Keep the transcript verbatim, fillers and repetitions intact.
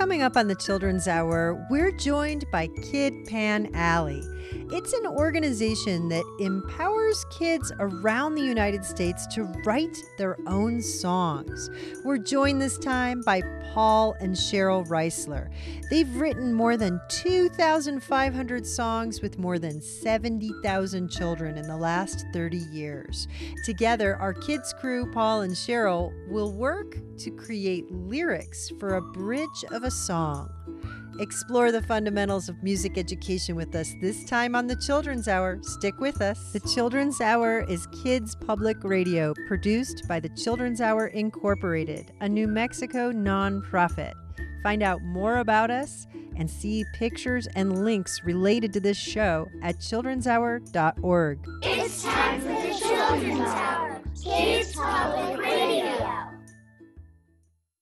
Coming up on the Children's Hour, we're joined by Kid Pan Alley. It's an organization that empowers kids around the United States to write their own songs. We're joined this time by Paul and Cheryl Reisler. They've written more than two thousand five hundred songs with more than seventy thousand children in the last thirty years. Together, our kids crew, Paul and Cheryl, will work to create lyrics for a bridge of a song. Explore the fundamentals of music education with us this time on the Children's Hour. Stick with us. The Children's Hour is Kids Public Radio, produced by the Children's Hour Incorporated, a New Mexico nonprofit. Find out more about us and see pictures and links related to this show at children's hour dot org. It's time for the Children's Hour, Kids Public Radio.